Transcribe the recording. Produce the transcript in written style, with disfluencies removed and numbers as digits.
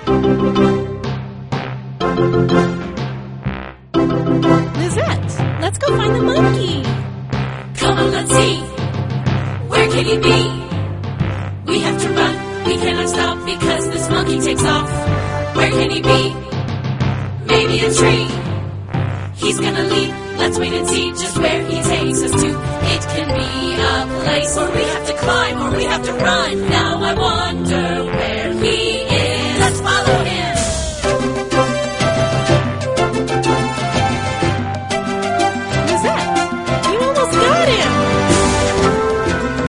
Lizette, let's go find the monkey. Come on, let's see. Where can he be? We have to run. We cannot stop because this monkey takes off. Where can he be? Maybe a tree. He's gonna leap. Let's wait and see just where he takes us to. It can be a place where we have to climb or we have to run. Now I wonder where